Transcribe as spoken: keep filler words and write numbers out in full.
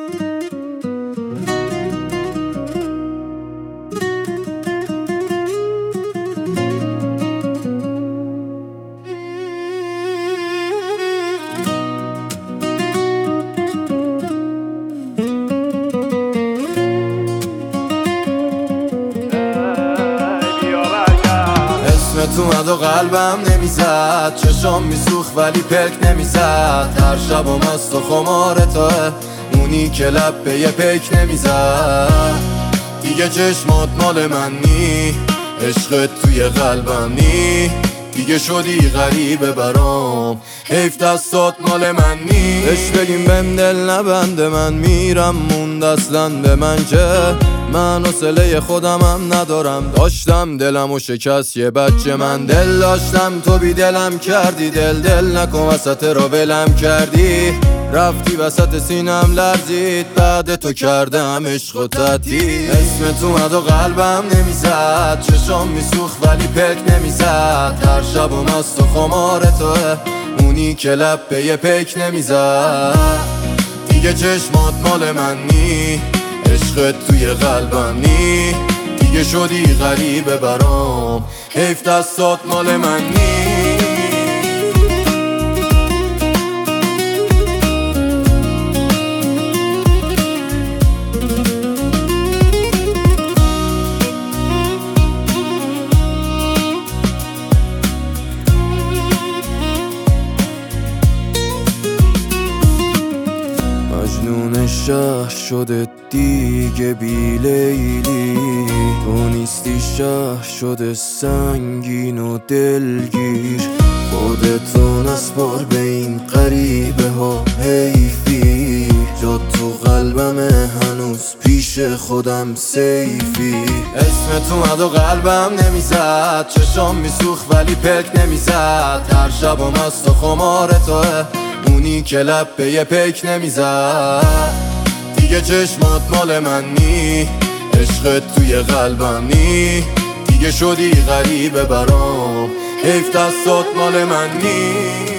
اسمت اومد و قلبم نمیزد، چشم میسوخت ولی پلک نمیزد. هر شب و مست و خمار توه، اونی که لب به یه پیک نمیزد. دیگه چشمات مال من نی، عشقت توی قلبم نی. دیگه شدی غریبه برام، حیف دستات مال من نی. اش بگیم بهم دل نبنده، من میرم موند اصلا به من که من حوصله خودمم ندارم. داشتم دلم و شکست یه بچه، من دل داشتم تو بی دلم کردی. دل دل نکن وسط را ولم کردی، رفتی وسط سینم لرزید. بعد تو کردم عشق و تدی. اسمت اومد و قلبم نمیزد، چشم میسوخت ولی پلک نمیزد. هر شب و مست و خمار توه، اونی که لب به یه پیک نمیزد. دیگه چشمات مال من نی، عشقت توی قلبم نی. دیگه شدی غریبه برام، حیف دستات مال من نی. مجنون شهر شده دیگه بی لیلی، تو نیستی شهر شده سنگین و دلگیر. خودتو نسپار به این غریبه ها حیفی، جا تو قلبم هنوز پیش خودم سیفی. اسمت اومد و قلبم نمیزد، چشم میسوخت ولی پلک نمیزد. هر شب و مست و خمار توه، اونی که لب به یه پیک نمیزد. دیگه چشمات مال من نی، عشقت توی قلبم نی. دیگه شدی غریبه برام، حیف دستات مال من نی.